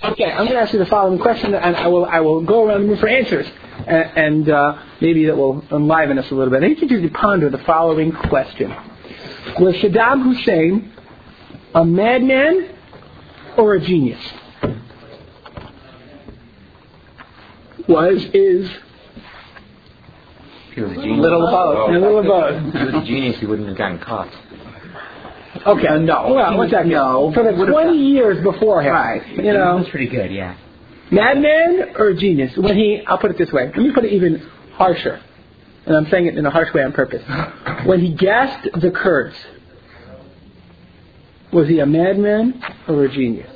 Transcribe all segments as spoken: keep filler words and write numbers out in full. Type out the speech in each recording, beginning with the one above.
Okay, I'm going to ask you the following question, and I will I will go around the room for answers, and, and uh, maybe that will enliven us a little bit. I need you to ponder the following question: was Saddam Hussein a madman or a genius? Was, is... He was a genius. A little of both. A little of both. If he was a genius, he wouldn't have gotten caught. Okay, uh, no. Well, what's that? No. For the twenty years beforehand. Right. You know. That's pretty good, yeah. Madman or genius? When he, I'll put it this way. Let me put it even harsher. And I'm saying it in a harsh way on purpose. When he gassed the Kurds, was he a madman or a genius?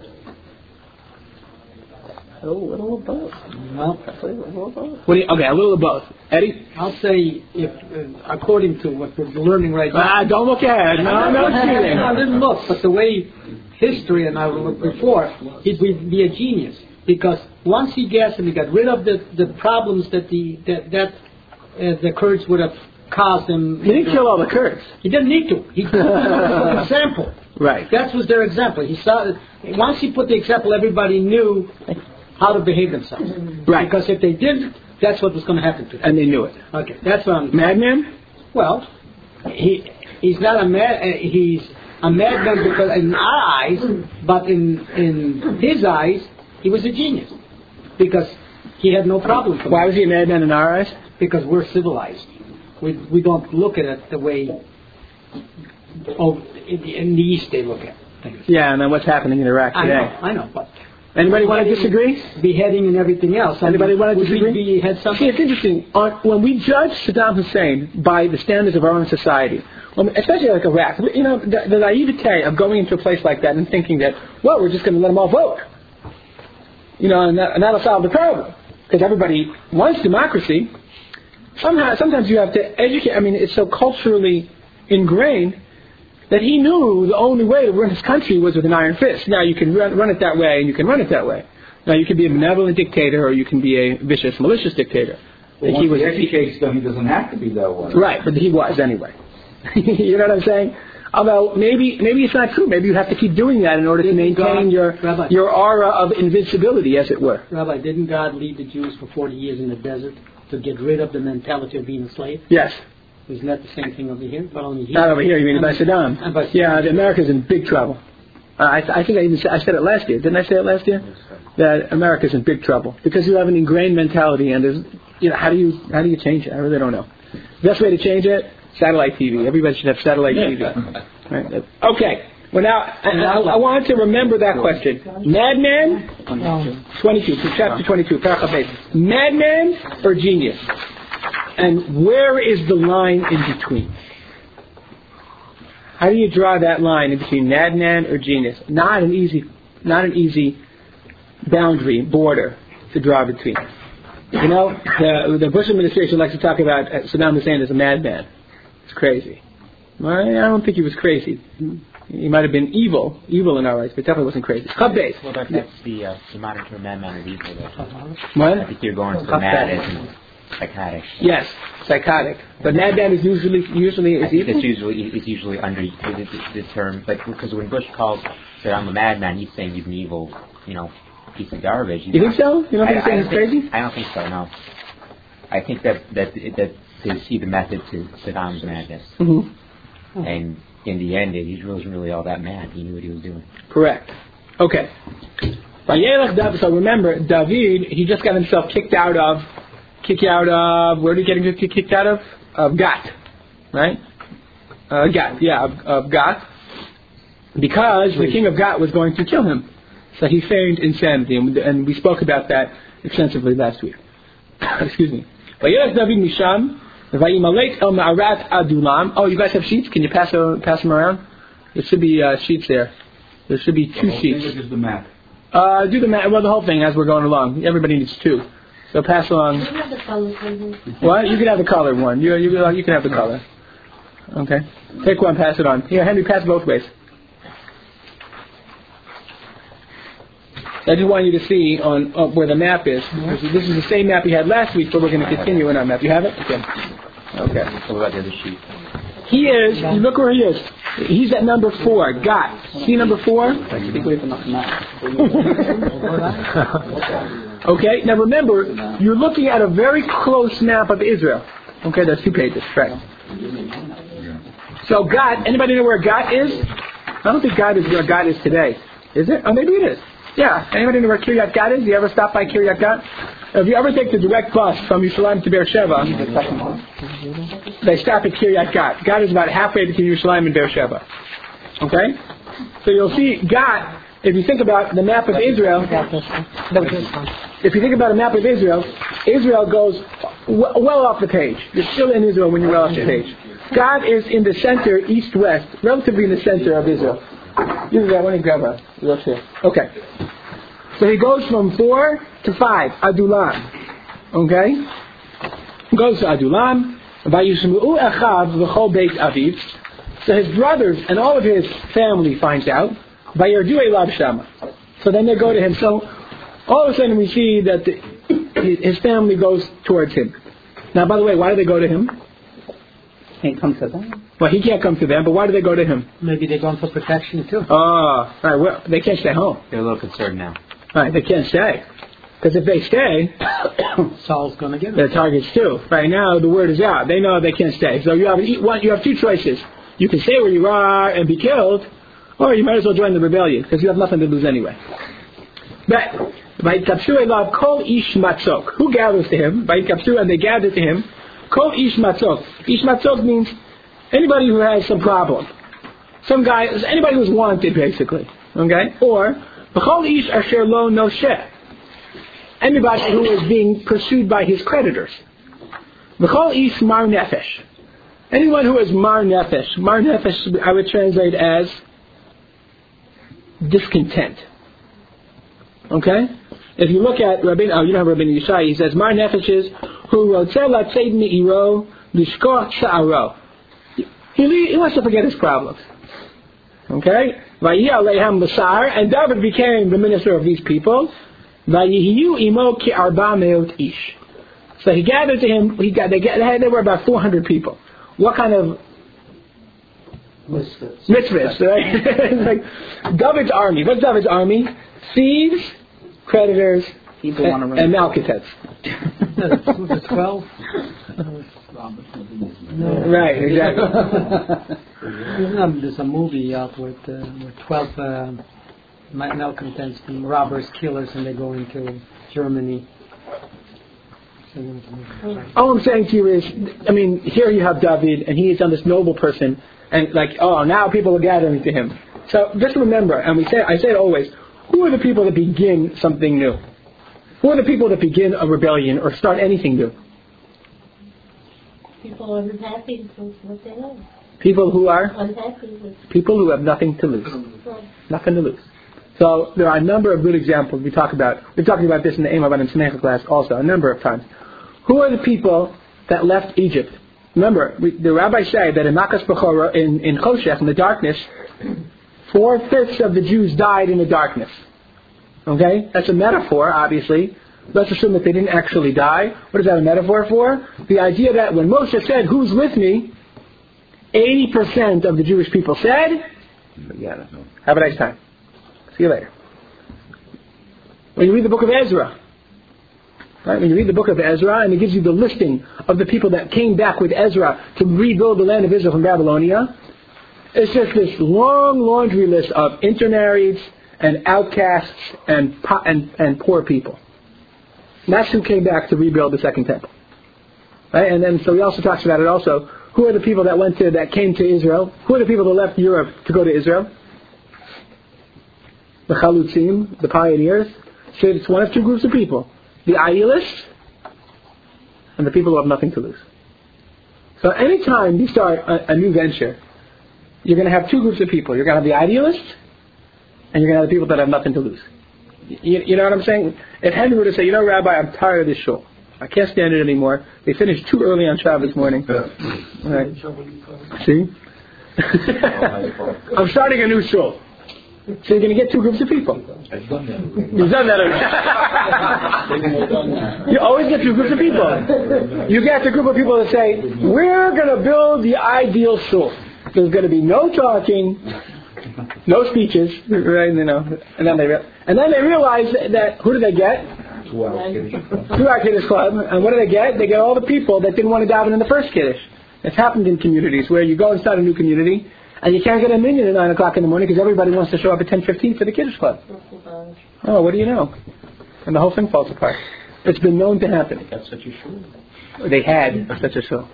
A little of both. Well, a little of both. What do you, okay, a little of both. Eddie? I'll say, if uh, according to what we're learning right now... Ah, don't look ahead. No, no cheating. I didn't look, but the way history, and I looked before, he'd be, be a genius. Because once he gassed him, he got rid of the, the problems that the that, that uh, the Kurds would have caused him. He didn't kill all the Kurds. He didn't need to. He put an example. Right. That was their example. He saw once he put the example, everybody knew how to behave themselves. Right. Because if they didn't, that's what was going to happen to them. And they knew it. Okay, that's what I'm... Madman? Well, he he's not a mad... Uh, he's a madman because in our eyes, but in in his eyes, he was a genius. Because he had no problem. Why was he a madman in our eyes? Because we're civilized. We we don't look at it the way oh, in, the, in the East they look at things. Yeah, and then what's happening in Iraq today? I know, I know, but... Anybody want to disagree? Beheading and everything else. Anybody I mean, want to disagree? We had something? See, it's interesting. On, when we judge Saddam Hussein by the standards of our own society, well, especially like Iraq, you know, the, the naivete of going into a place like that and thinking that, well, we're just going to let them all vote. You know, and, that, and that'll solve the problem. Because everybody wants democracy. Somehow, sometimes you have to educate. I mean, it's so culturally ingrained that he knew the only way to run his country was with an iron fist. Now, you can run, run it that way, and you can run it that way. Now, you can be a benevolent dictator, or you can be a vicious, malicious dictator. Well, once he, was, he educates them, he doesn't have to be that way. Right, but he was anyway. You know what I'm saying? Although, maybe maybe it's not true. Maybe you have to keep doing that in order to maintain God, your Rabbi, your aura of invincibility, as it were. Rabbi, didn't God lead the Jews for forty years in the desert to get rid of the mentality of being a slave? Yes. Isn't that the same thing over here? But only here. Not over here, you mean by Saddam. And by Saddam. Yeah, America's in big trouble. Uh, I, I think I even said, I said it last year. Didn't I say it last year? That America's in big trouble because you have an ingrained mentality, and there's, you know, how do you how do you change it? I really don't know. The best way to change it: satellite T V. Everybody should have satellite T V. Right? Okay. Well, now I, I, I wanted to remember that question. Madman, twenty-two, chapter twenty-two, paragraph eight. Madman or genius? And where is the line in between? How do you draw that line in between madman or genius? Not an easy, not an easy boundary, border to draw between. You know, the, the Bush administration likes to talk about Saddam Hussein as a madman. It's crazy. Well, I don't think he was crazy. He might have been evil, evil in our eyes, but definitely wasn't crazy. Chub base. Well, that, that's the, uh, the modern term madman is evil, though. What? I think you're going for mad as in psychotic. Yes, psychotic. But madman is usually usually is I think evil. that's usually it's usually under the, the, the term, like because when Bush calls Saddam a madman, he's saying he's an evil, you know, piece of garbage. He's you think so? You don't think I, I he's think, crazy? I don't think so. No. I think that that that they see the method to Saddam's madness, Mm-hmm. and in the end, he wasn't really all that mad. He knew what he was doing. Correct. Okay. So remember, David, he just got himself kicked out of, kicked out of, where did he get him kicked out of? Of Gat, right? Uh, Gat, yeah, of, of Gat. Because the king of Gat was going to kill him. So he feigned insanity, and, and we spoke about that extensively last week. Excuse me. David Misham. Oh, you guys have sheets? Can you pass them, pass them around? There should be uh, sheets there. There should be two the sheets. Thing or just the map? Uh, do the map. Well, the whole thing as we're going along. Everybody needs two. So pass along. Do you have the color one? What? You can have the colored one. You you you can have the color. Okay. Take one. Pass it on. Here, Henry. Pass both ways. I just want you to see on uh, where the map is. This is the same map we had last week, but we're going to continue in our map. You have it? Okay. Okay. What about the other sheet? He is, you look where he is. He's at number four. Gat. See number four? Okay, now remember, you're looking at a very close map of Israel. Okay, that's two pages, right? So Gat, anybody know where Gat is? I don't think Gat is where Gat is today. Is it? Oh, maybe it is. Yeah. Anybody know where Kiryat Gat is? You ever stop by Kiryat Gat? If you ever take the direct bus from Yerushalayim to Beersheba, they stop at Kiryat Gat. Gat is about halfway between Yerushalayim and Beersheba. Okay? So you'll see Gat, if you think about the map of Israel, if you think about a map of Israel, Israel goes w- well off the page. You're still in Israel when you're well off the page. Gat is in the center, east-west, relatively in the center of Israel. You can grab one and grab a wheelchair. Okay. So he goes from four to five, Adulam. Okay? He goes to Adulam. Vayishmu'u Achav v'chol beit Aviv. So his brothers and all of his family finds out. Vayardu elav shama. So then they go to him. So all of a sudden we see that the, his family goes towards him. Now, by the way, why do they go to him? Can't come to them. Well, he can't come to them, but why do they go to him? Maybe they're going for protection too. Oh, right. Well, they can't stay home. They're a little concerned now. Right, they can't stay. Because if they stay, Saul's going to get them. their targets too. Right now, the word is out. They know they can't stay. So you have one. You have two choices. You can stay where you are and be killed, or you might as well join the rebellion because you have nothing to lose anyway. But Vayikapsu elav kol ish matzok. Who gathers to him? Vayikapsu, and they gather to him. Kol ish matzok. Ish matzok means anybody who has some problem. Some guy, anybody who's wanted, basically. Okay? Or b'chol ish asher lo nosheh. Anybody who is being pursued by his creditors. V'chol ish mar nefesh. Anyone who is mar nefesh. Mar nefesh I would translate as discontent. Okay? If you look at Rabbi, oh, you know Rabbi Yishai, he says, Mar nefesh is who rotzeh latzeid me'iro lishkoch sha'aro. He, he wants to forget his problems. Okay? Vayi aleihem basar, and David became the minister of these people. Vayihiyu imo ki arba meot ish. So he gathered to him. He got. They got. There were about four hundred people. What kind of Misfits. Misfits, right? It's like David's army. What's David's army? Thieves, creditors, People and, and malcontents. twelve? Right, exactly. There's a movie out with, uh, with twelve uh, malcontents, robbers, killers, and they go into Germany. All I'm saying to you is, I mean, here you have David, and he is on this noble person, and like, oh, now people are gathering to him. So just remember, and we say, I say it always, who are the people that begin something new? Who are the people that begin a rebellion or start anything new? People are unhappy with what they know. People who are? Unhappy with People who have nothing to lose. Nothing to lose. So there are a number of good examples we talk about. We've talked about this in the Eim Avadim Smecha class also, a number of times. Who are the people that left Egypt? Remember, we, the rabbis say that in Makas Bechorah, in, in Choshech, in the darkness, four-fifths of the Jews died in the darkness. Okay? That's a metaphor, obviously. Let's assume that they didn't actually die. What is that a metaphor for? The idea that when Moshe said, who's with me? eighty percent of the Jewish people said, have a nice time. See you later. When you read the book of Ezra, right? When you read the book of Ezra, and it gives you the listing of the people that came back with Ezra to rebuild the land of Israel from Babylonia, it's just this long laundry list of intermarrieds and outcasts and and, and poor people. And that's who came back to rebuild the second temple. Right? And then, so he also talks about it also. Who are the people that went to, that came to Israel? Who are the people that left Europe to go to Israel? The Chalutzim, the pioneers. So it's one of two groups of people. The idealists and the people who have nothing to lose. So anytime you start a, a new venture, you're going to have two groups of people. You're going to have the idealists and you're going to have the people that have nothing to lose. You, you know what I'm saying? If Henry were to say, you know, Rabbi, I'm tired of this shul. I can't stand it anymore. They finished too early on Shabbos morning. Right. See? I'm starting a new shul. So you're going to get two groups of people. You've done that already. You always get two groups of people. You get the group of people that say, we're going to build the ideal shul. There's going to be no talking, no speeches, right? You know, and then they re- and then they realize that who do they get? Two hour Kiddush club. Two hour Kiddush club, and what do they get? They get all the people that didn't want to daven in the first Kiddush. It's happened in communities where you go and start a new community, and you can't get a minyan at nine o'clock in the morning because everybody wants to show up at ten fifteen for the Kiddush club. Oh, what do you know? And the whole thing falls apart. It's been known to happen. That's such a shul. They had such a shul.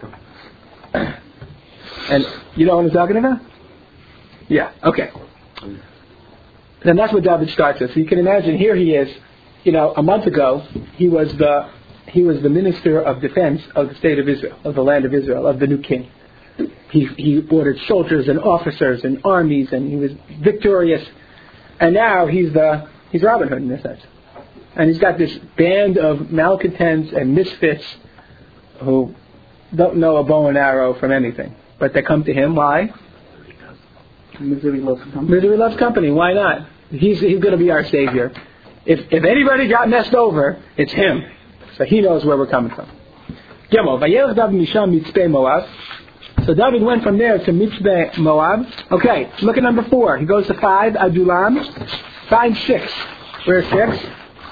And you know what I'm talking about? Yeah, okay. Then that's what David starts with. So you can imagine here he is, you know, a month ago he was the he was the minister of defense of the state of Israel, of the land of Israel, of the new king. He he ordered soldiers and officers and armies, and he was victorious. And now he's the he's Robin Hood in a sense. And he's got this band of malcontents and misfits who don't know a bow and arrow from anything. But they come to him, why? Misery loves company. Misery loves company. Why not? He's he's going to be our savior. If if anybody got messed over, it's him. So he knows where we're coming from. Gimel, Vayelech David Misham Mitzpeh Moab. So David went from there to Mitzpeh Moab. Okay, look at number four. He goes to five, Adulam. Find six. Where's six?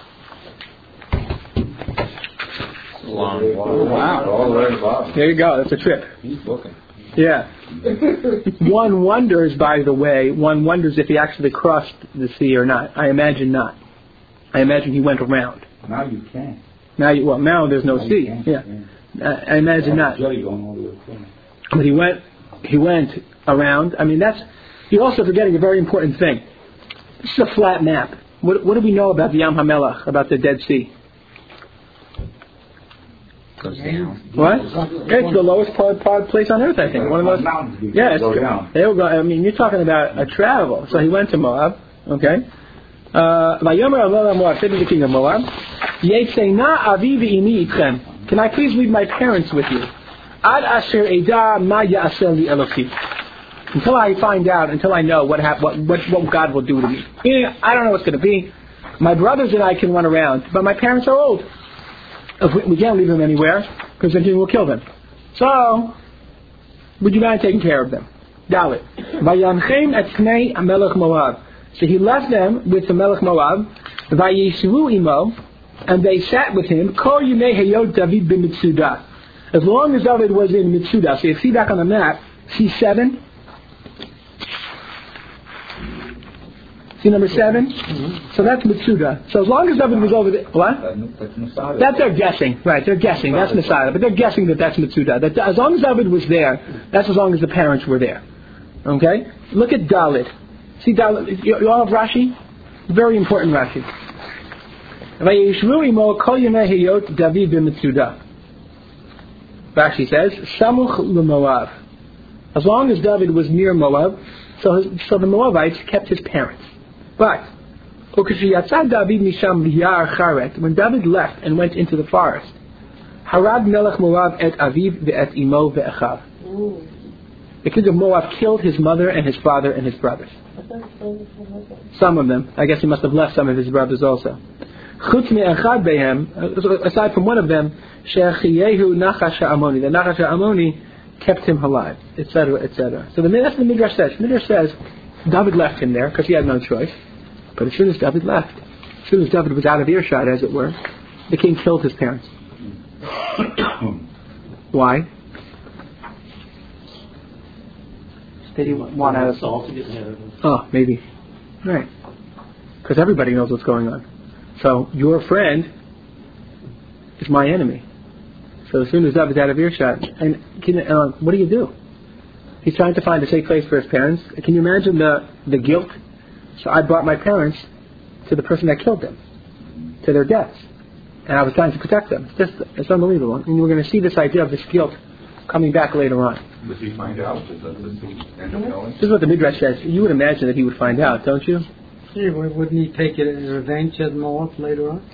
Long. Wow. All the way above. There you go. That's a trip. He's looking. Yeah. One wonders, by the way, one wonders if he actually crossed the sea or not. I imagine not. I imagine he went around. Now you can. Now, you, well, now there's no Now you sea. can, Yeah. I, I imagine not. Jelly going all the way through. But he went, he went around. I mean, that's. You're also forgetting a very important thing. This is a flat map. What, what do we know about the Yam HaMelech, about the Dead Sea? Goes down. What? It's the lowest part, part place on earth, I think. One of those. Mountains Yeah, go it's, down. they will go. I mean, you're talking about a travel. So he went to Moab. Okay. Vayomer Avela Moab said to the king of Moab, Yetzena avi v'imi itchem. Can I please leave my parents with you? Ad asher eda ma ya'aseh li Eloki. Until I find out, until I know what, hap- what what what God will do to me. Meaning, I don't know what's going to be. My brothers and I can run around, but my parents are old. If we, we can't leave them anywhere, because then he will kill them. So, would you mind taking care of them? Dalit. Vayanchem et pnei Melech Moab. So he left them with the Melech Moab. Vayishvu imo, and they sat with him. Kol yimei hayot David b'mitzudah. As long as David was in Mitzudah. So you see back on the map, see seven. See number seven? Mm-hmm. So that's Mitzudah. So as long as David was over there... What? That's Masada. That they're guessing. Right, they're guessing. That's Messiah. But they're guessing that that's Mitzudah. That as long as David was there, that's as long as the parents were there. Okay? Look at Dalit. See Dalit? You, you all have Rashi? Very important Rashi. Vayishvu imo kol yemei hayot David b'Mitzudah. Rashi says, Samuch l'Moab. As long as David was near Moab, so, his, so the Moabites kept his parents. But, when David left and went into the forest, Harad Melech Moab et Aviv ve'et imo ve'echav. The king of Moab killed his mother and his father and his brothers. Some of them. I guess he must have left some of his brothers also. Chutz me'echad behem, aside from one of them, She'achiyehu Nachash Ha'amoni. The Nachash Ha'amoni kept him alive, et cetera, et cetera. So the, that's what the Midrash says. The Midrash says David left him there because he had no choice. But as soon as David left, as soon as David was out of earshot, as it were, the king killed his parents. Why? Did he want to... Oh, maybe. Right. Because everybody knows what's going on. So your friend is my enemy. So as soon as David's out of earshot, and can, uh, what do you do? He's trying to find a safe place for his parents. Can you imagine the, the guilt? So I brought my parents to the person that killed them, to their deaths. And I was trying to protect them. It's just, it's unbelievable. And we're going to see this idea of this guilt coming back later on. Does he find out? Does he end up knowing? This is what the Midrash says. You would imagine that he would find out, don't you? Yeah, wouldn't he take it as revenge at Moab later on?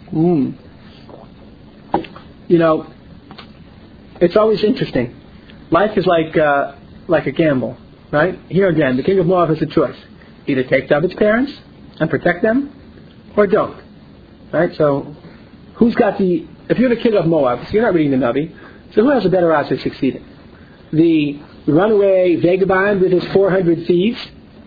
Mm. You know, it's always interesting. Life is like uh, like a gamble, right? Here again, the king of Moab has a choice. Either take David's parents and protect them, or don't. Right? So, who's got the... If you're the king of Moab, so you're not reading the Navi, so who has a better odds of succeeding? The the runaway vagabond with his four hundred thieves,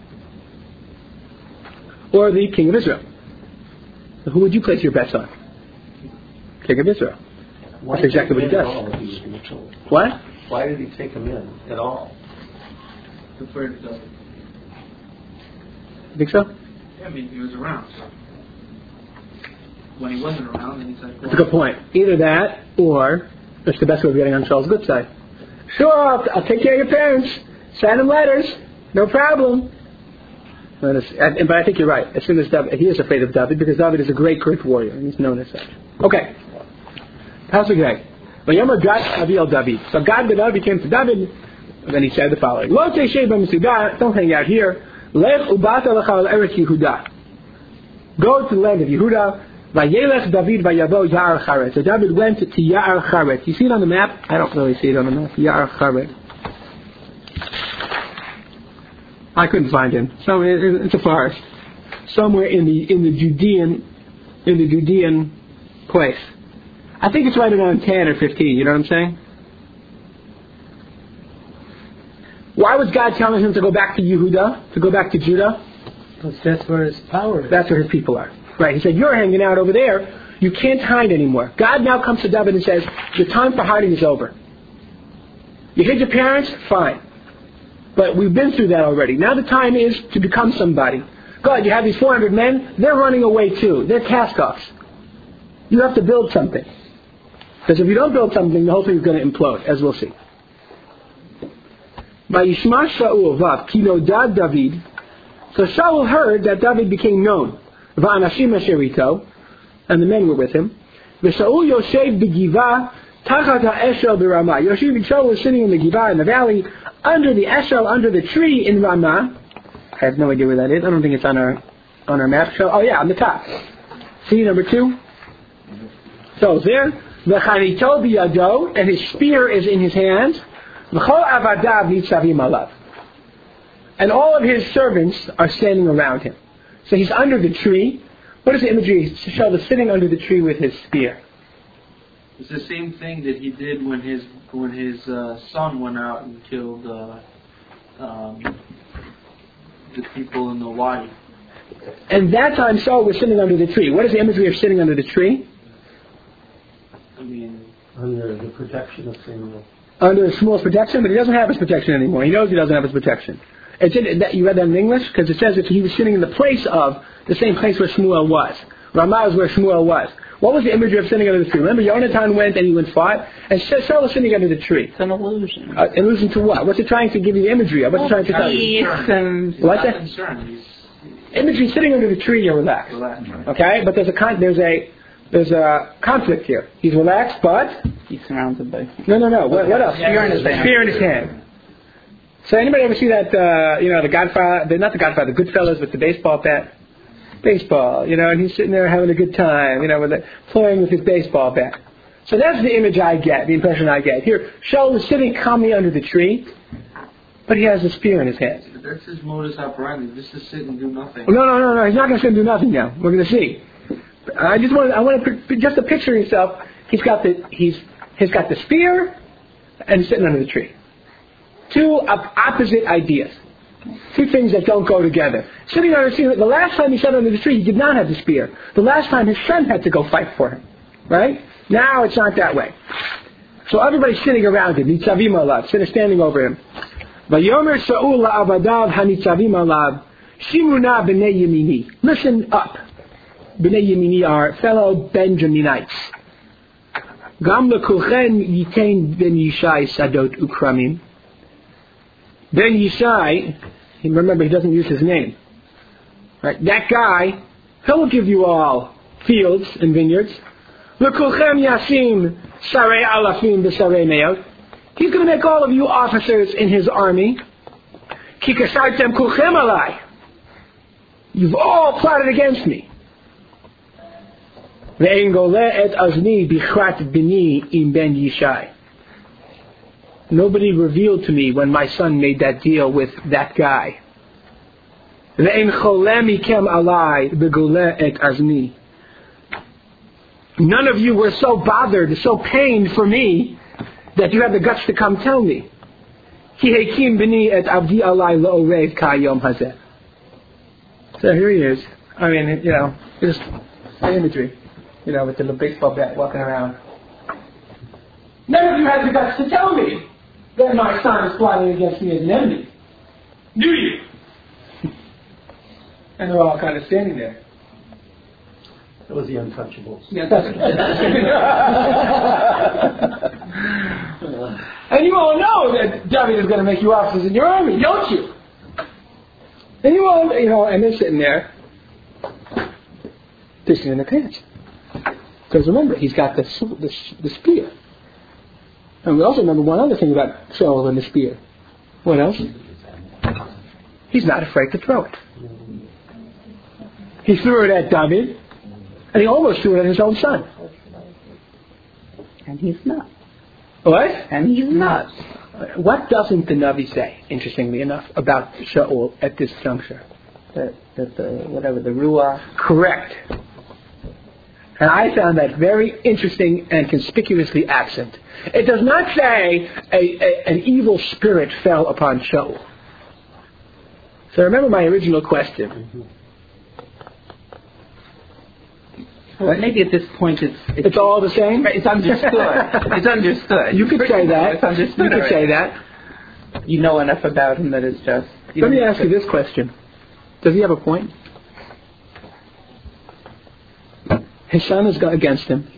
or the king of Israel? So who would you place your bets on? King of Israel. That's exactly what he does. What? Why did he take him in at all? Preferred to David. You think so? Yeah, I mean, he was around. So. When he wasn't around, then he's like, well, That's a good point. Either that, or that's the best way of getting on Saul's good side. Sure, I'll, I'll take care of your parents. Send them letters. No problem. But, and, but I think you're right. As soon as David, he is afraid of David because David is a great, great warrior, and he's known as such. Okay. How's it going? David. So God David came to David, and then he said the following: don't hang out here. Go to the land of Yehuda. David vayavo Ya'ar Charet. So David went to Ya'ar Charet. You see it on the map? I don't really see it on the map. Ya'ar Charet. I couldn't find him. So it's a forest, somewhere in the in the Judean in the Judean place. I think it's right around ten or fifteen. You know what I'm saying? Why was God telling him to go back to Yehuda, to go back to Judah? Because that's where his power is. That's where his people are. Right? He said, you're hanging out over there. You can't hide anymore. God now comes to David and says, the time for hiding is over. You hid your parents? Fine. But we've been through that already. Now the time is to become somebody. God, you have these four hundred men. They're running away too. They're cast-offs. You have to build something. Because if you don't build something, the whole thing is going to implode, as we'll see. Vayishma Shaul vav ki nodad David. So Shaul heard that David became known. Va'anashim asher ito, and the men were with him. V'Shaul yoshev b'giva tachat ha'eshel b'Ramah. Shaul was sitting in the Givah in the valley, under the eshel, under the tree in Ramah. I have no idea where that is. I don't think it's on our on our map. Oh yeah, on the top. See number two. So there, v'chanito biyado, and his spear is in his hand. V'chol avadav nitzavim alav, and all of his servants are standing around him. So he's under the tree. What is the imagery? Shaul is sitting under the tree with his spear. It's the same thing that he did when his when his uh, son went out and killed uh, um, the people in the Wadi. And that time Shaul was sitting under the tree. What is the imagery of sitting under the tree? I mean, under the protection of Samuel. Under Shmuel's protection, but he doesn't have his protection anymore. He knows he doesn't have his protection. It's in, that, you read that in English? Because it says that he was sitting in the place of, the same place where Shmuel was. Ramah is where Shmuel was. What was the imagery of sitting under the tree? Remember, Yonatan went and he went fought, and Shaul was sitting under the tree. It's an illusion. Uh, illusion to what? What's it trying to give you the imagery of? What's it trying to tell you? He's What's not that? concerned. He's Imagery sitting under the tree, you're relaxed. relaxed. Okay? But there's a con- there's a there's a conflict here. He's relaxed, but He's surrounded by... no, no, no. What, what else? Spear in his hand. Spear in his hand. So anybody ever see that? Uh, you know, the Godfather, the, not the Godfather, the Goodfellas with the baseball bat, baseball. You know, and he's sitting there having a good time. You know, with it, playing with his baseball bat. So that's the image I get, the impression I get. Here, Shaul is sitting calmly under the tree, but he has a spear in his hand. But that's his modus operandi. Just to sit and do nothing. No, no, no, no. He's not going to sit and do nothing now. We're going to see. I just want, I want to just to picture yourself. He's got the, he's, he's got the spear, and sitting under the tree. Two op- opposite ideas. Two things that don't go together. Sitting under the tree. The last time he sat under the tree, he did not have the spear. The last time his son had to go fight for him. Right? Now it's not that way. So everybody's sitting around him. Nitzavim alav, sitting standing over him. Vayomer Shaul la'avadav hanitzavim alav, Shimuna b'nei Yemini. Listen up. B'nei Yemini are fellow Benjaminites. Gam lekulchen yitain ben Yishai sadot ukramim. Ben Yishai, remember he doesn't use his name. Right? That guy, he'll give you all fields and vineyards. Lekulchem yasim sarei alafim b'sarei meot. He's going to make all of you officers in his army. Ki kasartem kulchem alai. You've all plotted against me. Ve'en goleh et azni bichrat bini im ben Yishai. Nobody revealed to me when my son made that deal with that guy. Ve'en choleh mikem alai begoleh et azni. None of you were so bothered, so pained for me, that you have the guts to come tell me. Ki hekim b'ni et avdi alai la'orev ka'yom hazeh. So here he is. I mean, you know, just the imagery. You know, with the little baseball bat walking around. None of you had the guts to tell me that my son is plotting against me as an enemy. Do you? And they're all kind of standing there. That was the Untouchables. Yeah, that's And you all know that David is going to make you officers in your army, don't you? And you all, you know, and they're sitting there, fishing in their pants. Because remember, he's got the, the, the spear. And we also remember one other thing about Shaul and the spear. What else? He's not afraid to throw it. He threw it at David, and he almost threw it at his own son. And he's not. What? And he's not. What doesn't the Navi say, interestingly enough, about Shaul at this juncture? That, that the, whatever, the Ruach. Correct. And I found that very interesting and conspicuously absent. It does not say a, a, an evil spirit fell upon Shaul. So remember my original question. Well, maybe at this point it's... It's, it's all the same? It's understood. It's understood. You could say that. It's understood. You could already. say that. You know enough about him that it's just... Let me ask you this question. Does he have a point? His son is against him.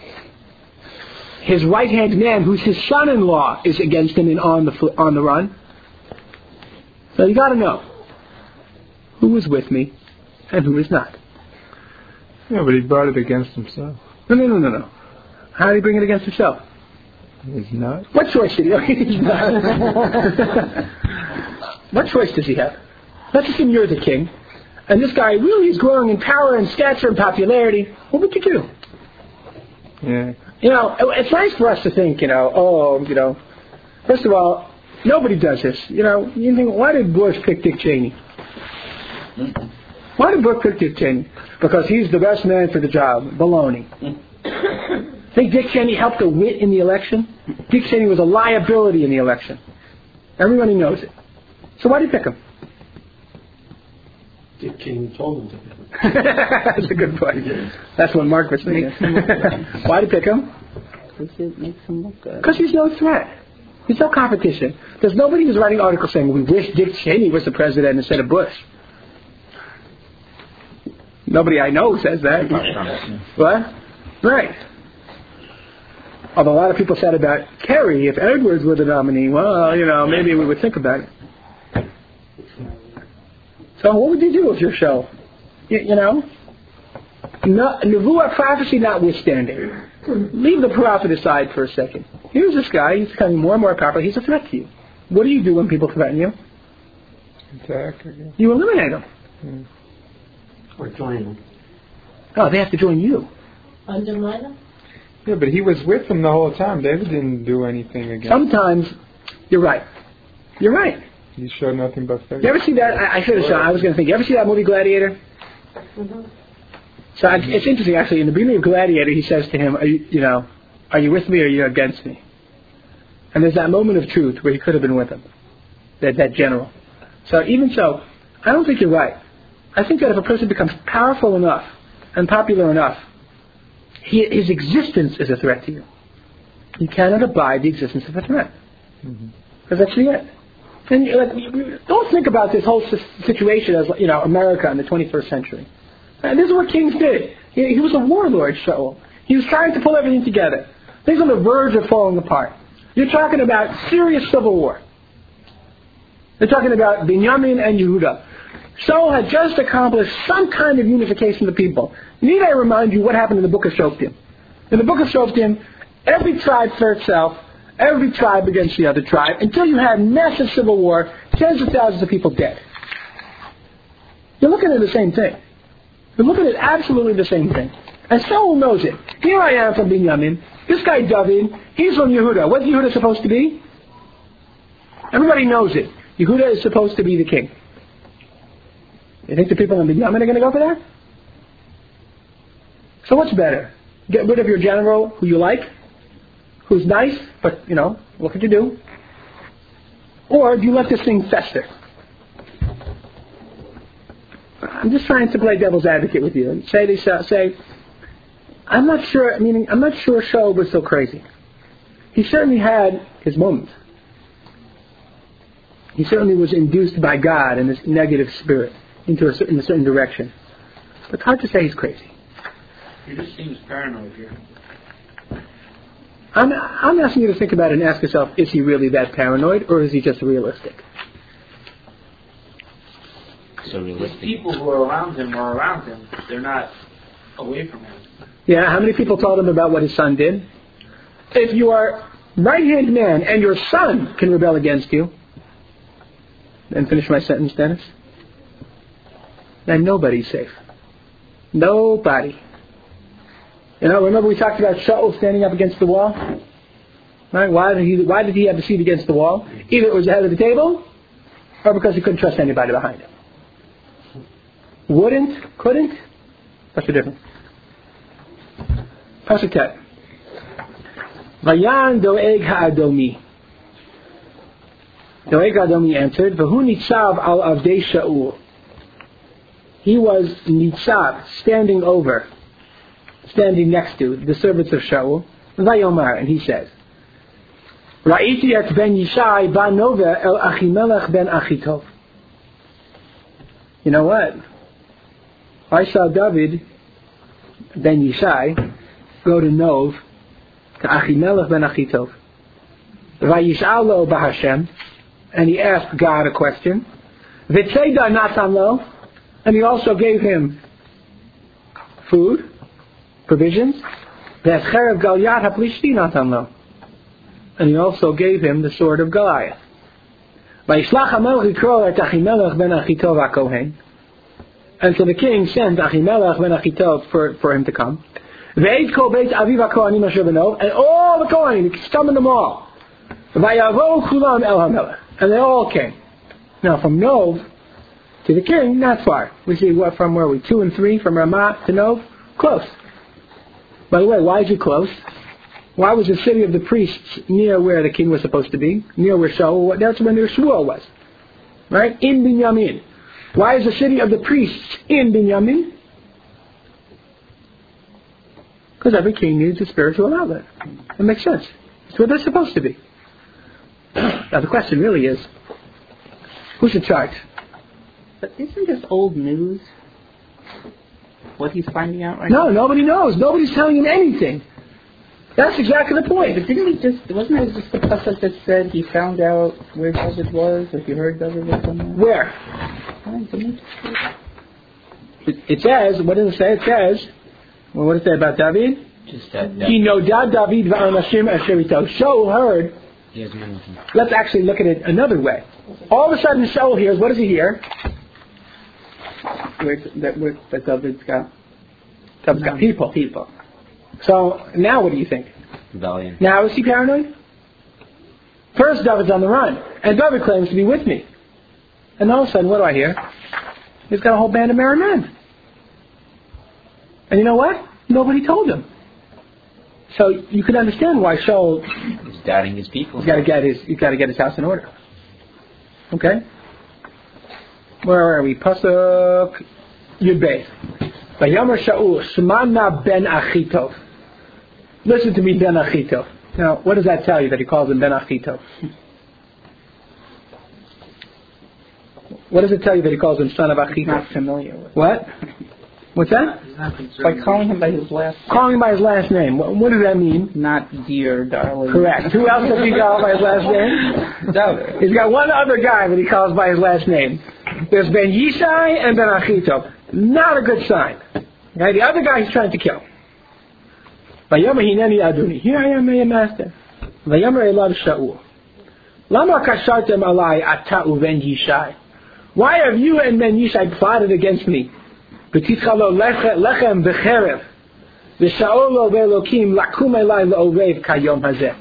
His right-hand man, who's his son-in-law, is against him and on the on the run. So you got to know who is with me and who is not. Yeah, but he brought it against himself. No, no, no, no, no. How did he bring it against himself? He's not. What choice did he have? He's not. What choice does he have? Let's assume you're the king, and this guy really is growing in power and stature and popularity. What would you do? Yeah. You know, it's nice for us to think, you know, oh, you know, first of all, nobody does this. You know, you think, why did Bush pick Dick Cheney? Why did Bush pick Dick Cheney? Because he's the best man for the job. Baloney. Think Dick Cheney helped a whit in the election? Dick Cheney was a liability in the election. Everybody knows it. So why did he pick him? Dick Cheney told him to pick him. That's a good point. That's what Mark was thinking. Why did he pick him? Because it makes him look good. Because he's no threat. He's no competition. There's nobody who's writing articles saying, we wish Dick Cheney was the president instead of Bush. Nobody I know says that. What? Right. Although a lot of people said about Kerry, if Edwards were the nominee, well, you know, maybe we would think about it. So what would you do with your show? You, you know? No, Nevuah prophecy notwithstanding. Leave the prophet aside for a second. Here's this guy, he's becoming more and more powerful. He's a threat to you. What do you do when people threaten you? Attack again. You eliminate them. Hmm. Or join him. Oh, they have to join you. Undermine him? Yeah, but he was with them the whole time. David didn't do anything against him. Sometimes, you're right. You're right. He showed nothing but faith. You ever see that? I, I should have shown. I was going to think. You ever see that movie Gladiator? Mm-hmm. So I, it's interesting, actually. In the beginning of Gladiator, he says to him, are you, you know, are you with me or are you against me? And there's that moment of truth where he could have been with him, that, that general. So even so, I don't think you're right. I think that if a person becomes powerful enough and popular enough, he, his existence is a threat to you. You cannot abide the existence of a threat. Because mm-hmm. that's the end. And like, don't think about this whole situation as, you know, America in the twenty-first century. And this is what kings did. He, he was a warlord, Shaul. He was trying to pull everything together. Things on the verge of falling apart. You're talking about serious civil war. You're talking about Binyamin and Yehuda. Shaul had just accomplished some kind of unification of the people. Need I remind you what happened in the book of Shoftim? In the book of Shoftim, every tribe for itself, every tribe against the other tribe, until you had massive civil war, tens of thousands of people dead. You're looking at the same thing. You're looking at absolutely the same thing. And Shaul knows it. Here I am from Binyamin. This guy David, he's from Yehuda. What's Yehuda supposed to be? Everybody knows it. Yehuda is supposed to be the king. You think the people in Binyamin are going to go for that? So what's better? Get rid of your general who you like, who's nice, but, you know, what could you do? Or do you let this thing fester? I'm just trying to play devil's advocate with you and say, this, uh, say, I'm not sure, meaning, I'm not sure Shaul was so crazy. He certainly had his moments. He certainly was induced by God and this negative spirit into a certain, in a certain direction. But it's hard to say he's crazy. He just seems paranoid here. I'm, I'm asking you to think about it and ask yourself, is he really that paranoid or is he just realistic? So The realistic. people who are around him are around him. They're not away from him. Yeah, how many people told him about what his son did? If you are right-hand man and your son can rebel against you, then finish my sentence, Dennis, then nobody's safe. Nobody. You know, remember we talked about Shaul standing up against the wall? Right? Why did he, why did he have a seat against the wall? Either it was the head of the table, or because he couldn't trust anybody behind him. Wouldn't, couldn't, what's the difference? Pasuk Tet. Vayan doeg ha'adomi. Doeg ha'adomi answered, V'hu nitzav al avdei Shaul. He was nitzav, standing over, standing next to the servants of Shaul. Vayomar, and he says, Ra'iti et ben Yishai banova el Achimelech ben Achitov. You know what? I saw David ben Yishai go to Nov to Achimelech ben Achitov. Vayishal lo b'Hashem, and he asked God a question. V'tzeda natan lo, and he also gave him food, provisions. V'escherev Goliath haplishti natan lo, and he also gave him the sword of Goliath. Vayishlach hamelech yikro et Achimelech ben Achitov hakohen. And so the king sent Achimelech ben Achitov for, for him to come. Ve'et kol beit aviv hakohanim asher b'Nov, and all the Kohanim, he summoned them all. Vayavo kulam el hamelech, and they all came. Now from Nov to the king, not far. We see what from where are we? Two and three from Ramah to Nov, close. By the way, why is it close? Why was the city of the priests near where the king was supposed to be? Near where Shaul? That's when their Shmuel was, right? In Binyamin. Why is the city of the priests in Binyamin? Because every king needs a spiritual outlet. It makes sense. It's where they're supposed to be. Now the question really is, who's in charge? But isn't this old news? What he's finding out right no, now? No, nobody knows. Nobody's telling him anything. That's exactly the point. But didn't he just, wasn't it just the pasuk that said he found out where David was, or he heard David was somewhere? Where? It, it says, what does it say? It says, well, what does it say about David? Just that. that He nodad David v'anashim asher ito. Shaul heard. he has many. Let's actually look at it another way. All of a sudden Shaul hears, what does he hear? Where, that, where, that David's got, David's got people. people. So now what do you think? Rebellion. Now is he paranoid? First David's on the run, and David claims to be with me. And all of a sudden, what do I hear? He's got a whole band of merry men. And you know what? Nobody told him. So you can understand why Shaul He's doubting his people. he's got to get his he's got to get his house in order. Okay. Where are we? Pasuk Yud Beis. Vayomer Shaul Shmana ben Achitov. Listen to me, Ben Achitov. Now, what does that tell you that he calls him Ben Achitov? What does it tell you that he calls him son of Achitov? Not familiar with. What? What's that? He's not concerned. By calling him by his last name. Calling him by his last name. What, what does that mean? Not dear, darling. Correct. Who else does he call by his last name? David. He's got one other guy that he calls by his last name. There's Ben Yishai and Ben Achitov. Not a good sign. Okay? The other guy he's trying to kill. Vayomer hineni aduni. Here I am, my master. Vayomer elav Shaul. Lama kashartem alai ata uven Yishai. Why have you and Ben Yishai plotted against me? B'titcha lo lechem v'cherev. V'shaol lo ve'elokim lakum elai lo'ovev kayom hazeh.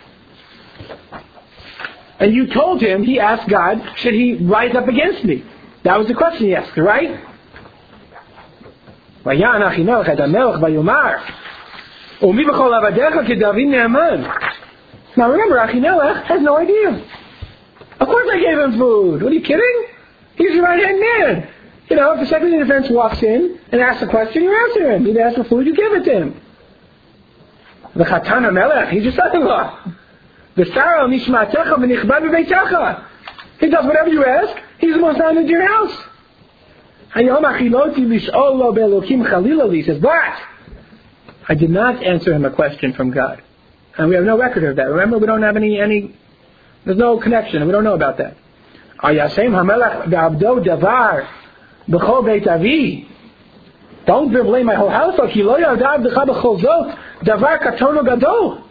And you told him, he asked God, should he rise up against me? That was the question he asked, right? Vayan Achimelech et HaMelech vayomar. Umi b'chol avadecha keDavid ne'aman. Now remember, Achimelech has no idea. Of course I gave him food. What are you kidding? He's your right-hand man. You know, if the Secretary of Defense walks in and asks a question, you answer him. He'd ask for food, you give it to him. The Chatan HaMelech, he's your son-in-law. The Sarah Mishmatecha v'nichbad b'beitecha. He does whatever you ask. He's the most honored in your house. Hayom achiloti lish'ol lo be'elokim chalila li. He says, but I did not answer him a question from God. And we have no record of that. Remember, we don't have any, any there's no connection. We don't know about that. Ayasem HaMelech ve'abdo davar b'chol beit avi. Don't blame my whole household. Ki lo yadav b'cha b'chol zot davar katono gadol.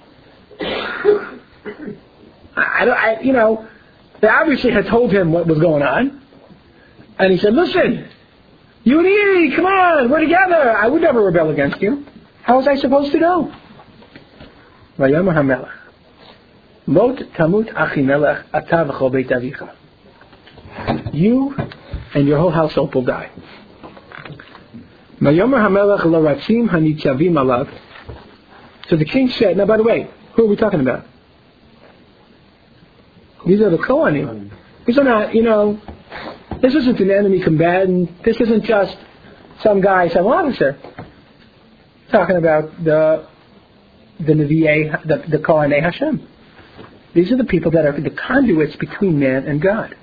I don't, I, you know, they obviously had told him what was going on. And he said, listen, you and Eri, come on, we're together. I would never rebel against you. How was I supposed to know? Vayomer HaMelech. Mot tamut achi melech ata v'chol beit avicha. You and your whole household will die. Vayomer HaMelech lo ratzim hanitzavim alav. So the king said, now by the way, who are we talking about? These are the Kohanim. These are not, you know, this isn't an enemy combatant. This isn't just some guy, some officer. Talking about the the Nevi'ei, the, the Kohanei Hashem. These are the people that are the conduits between man and God.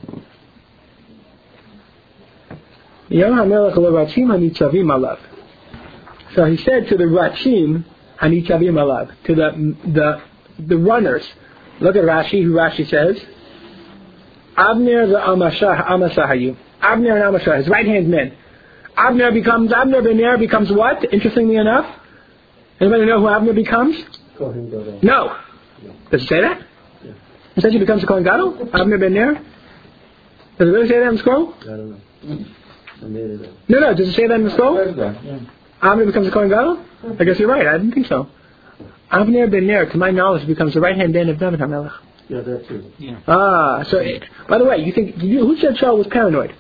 So he said to the Rachim Hanitzavim alav, to the the the runners. Look at Rashi, who Rashi says, Abner the Amasahayu. Abner and Amashah, his right hand men. Abner becomes, Abner ben Ner becomes what? Interestingly enough. Anybody know who Abner becomes? Kohen Gadol. No. Does it say that? Yeah. It says he becomes a Kohen Gadol? Abner ben Ner? Does it really say that in the scroll? I don't know. I made it up. No, no, does it say that in the scroll? Yeah. Abner becomes a Kohen Gadol? I guess you're right, I didn't think so. Abner ben Ner, to my knowledge, becomes the right-hand man of David HaMelech. Yeah, that too. Yeah. Ah, so, it, by the way, you think, you, who said Shaul was paranoid?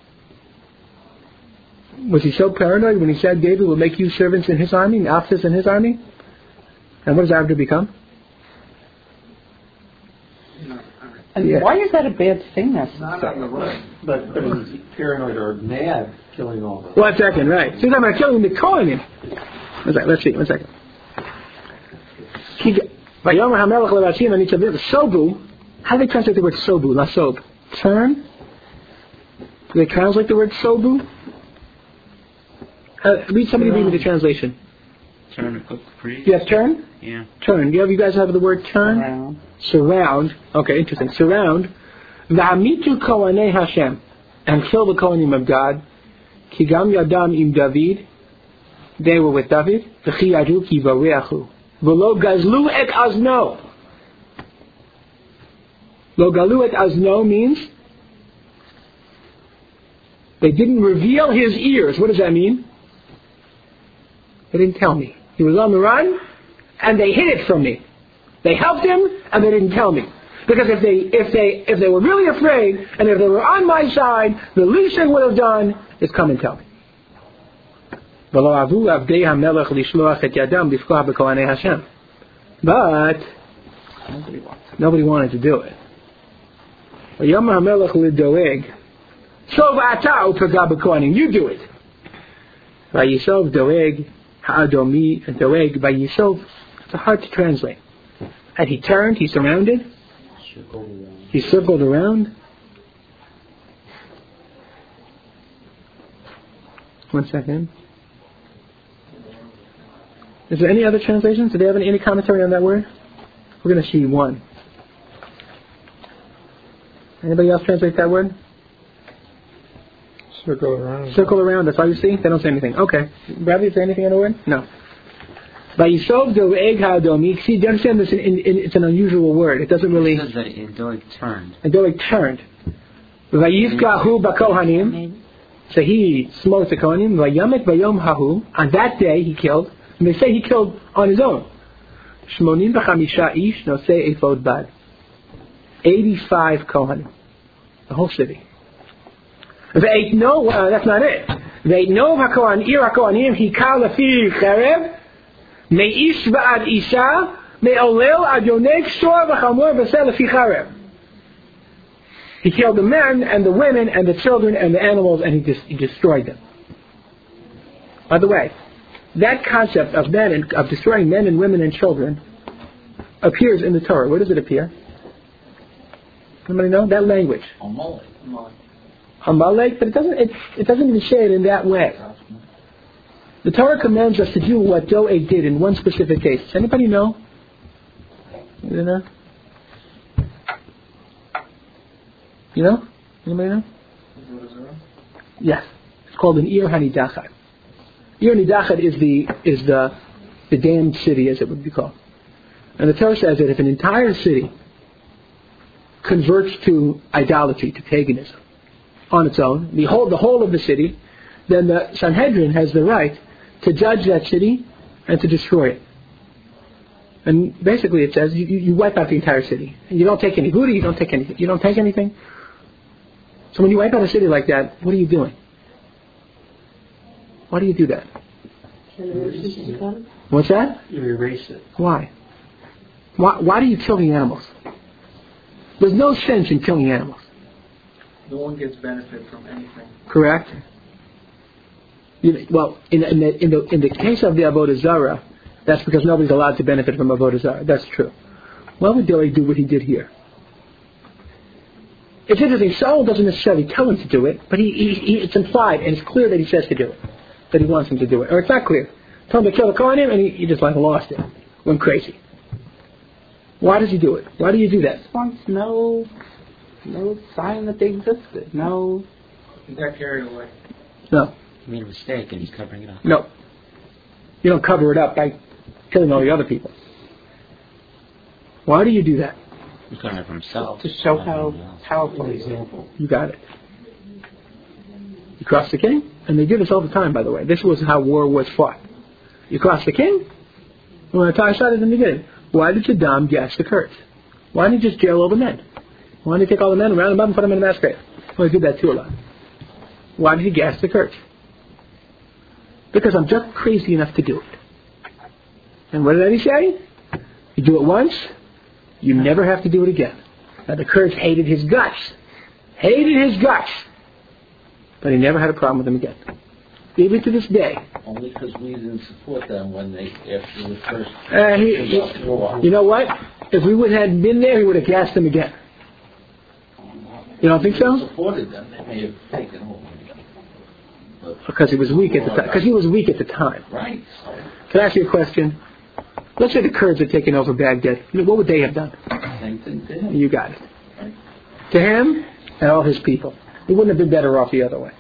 Was he so paranoid when he said David will make you servants in his army, officers in his army? And what does Abner become? And Yeah. why is that a bad thing necessarily? Not on the road. But, but he's paranoid or mad killing all of them. One second, right. So he's talking about killing the Kohanim. One second, let's see, one second. Vayomer HaMelech leRachim hanitzavim sobu. How do they translate the word sobu? Lasob. Turn. Do they translate the word sobu? Uh, read somebody read me the translation. Turn to cook free. Yes, turn. Yeah. Turn. Do you, have, you guys have the word turn? Around. Surround. Okay, interesting. Surround. V'hamitu kohanei Hashem, and kill the Kohanim of God. Ki gam yadam im David. They were with David. V'chi yadu ki vareachu. V'lo gazlu et azno. Lo galu et azno means they didn't reveal his ears. What does that mean? They didn't tell me. He was on the run, and they hid it from me. They helped him, and they didn't tell me. Because if they if they if they were really afraid, and if they were on my side, the least they would have done is come and tell me. But nobody wanted to do it. You do it. Vayisov doeg ha'adomi doeg vayisov. It's hard to translate. And he turned, he surrounded, he circled around. One second. Is there any other translations? Do they have any, any commentary on that word? We're going to see one. Anybody else translate that word? Circle around. Circle around, that's all you see? They don't say anything. Okay. Bradley, is there anything on the word? No. Vayisov doeg ha'adomi. See, do you understand this? In, in, in, it's an unusual word. It doesn't really... It says that it Doeg turned. And Doeg turned. Vayifkahu b'kohanim. So he smote the Kohanim. Vayamet vayom hahu. On that day he killed. And they say he killed on his own. Shmonim v'chamisha ish nosei ephod bad. eighty-five Kohanim. The whole city. Ve'etno, uh, that's not it. Ve'etno ha'kohan ir ha'kohanim hikal lefi cherev me'ish v'ad isha me'olel ad yoneg shor v'chamor v'seh lefi cherev. He killed the men and the women and the children and the animals, and he, dis- he destroyed them. By the way, that concept of men and, of destroying men and women and children appears in the Torah. Where does it appear? Anybody know that language? Amalek. Amalek, but it doesn't. It, it doesn't even say it in that way. The Torah commands us to do what Doeg did in one specific case. Does anybody know? You know? You know? Anybody know? Yes. It's called an Ir Hanidachad. Ir Hanidachad is the is the the damned city, as it would be called. And the Torah says that if an entire city converts to idolatry, to paganism, on its own, the whole the whole of the city, then the Sanhedrin has the right to judge that city and to destroy it. And basically, it says you, you wipe out the entire city. You don't take any booty. You don't take anything. You don't take anything. So when you wipe out a city like that, what are you doing? Why do you do that? What's that? You erase it. Why? Why? Why do you kill the animals? There's no sense in killing animals. No one gets benefit from anything. Correct. You, well, in, in the in the in the case of the Avodah Zarah, that's because nobody's allowed to benefit from Avodah Zarah. That's true. Why would Doeg do what he did here? It's interesting. Saul doesn't necessarily tell him to do it, but he, he, he it's implied and it's clear that he says to do it, that he wants him to do it. Or it's not clear. Tell him to kill the Kohanim, and he, he just like lost it, went crazy. Why does he do it? Why do you do that? Just wants no, no sign that they existed. No. He got carried away. No. He made a mistake and he's covering it up. No. You don't cover it up by killing all the other people. Why do you do that? He's covering it for himself. To show how powerful he is. You got it. You cross the king, and they do this all the time, by the way. This was how war was fought. You cross the king, and when the tie side in the beginning. Why did Saddam gas the Kurds? Why didn't he just jail all the men? Why didn't he take all the men, round them up, and put them in a mass grave? Well, he did that too a lot. Why did he gas the Kurds? Because I'm just crazy enough to do it. And what did he say? You do it once, you never have to do it again. Now the Kurds hated his guts. Hated his guts. But he never had a problem with them again. Even to this day. Only because we didn't support them when they, after the first Uh, he, he, you know what? If we would have been there, he would have gassed them again. You don't think so? supported them, they may have taken over. But Because he was weak at the time. Because he was weak at the time. right. Can I ask you a question? Let's say the Kurds had taken over Baghdad. What would they have done? Same thing to him. You got it. To him and all his people. He wouldn't have been better off the other way.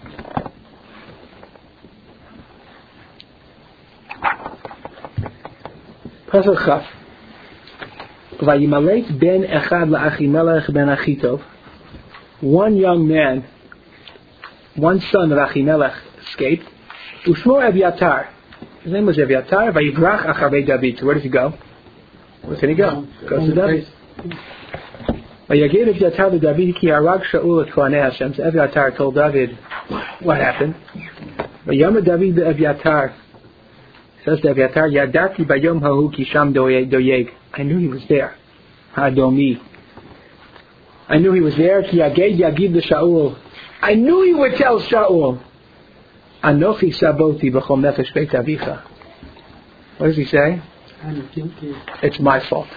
Pasuk Chaf. Vayimalek ben echad la'Achimelech ben Achitov. One young man, one son of Achimelech escaped. Ushmo Eviatar. His name was Eviatar. Vayibrach acharei David. So where does he go? Where can he go? Goes to David. Vayagir Eviatar to David ki harag Shaul et Kohanei Hashem. So Eviatar told David what happened. Vayomer David be'Eviatar. Says to Eviatar, Yadati bayom hahu ki sham doyeg. I knew he was there. Hadomi. I knew he was there. Ki yaged yagid Shaul. I knew he would tell Shaul. Anochi saboti b'chom nefesh beit avicha. What does he say? I'm guilty. It's my fault.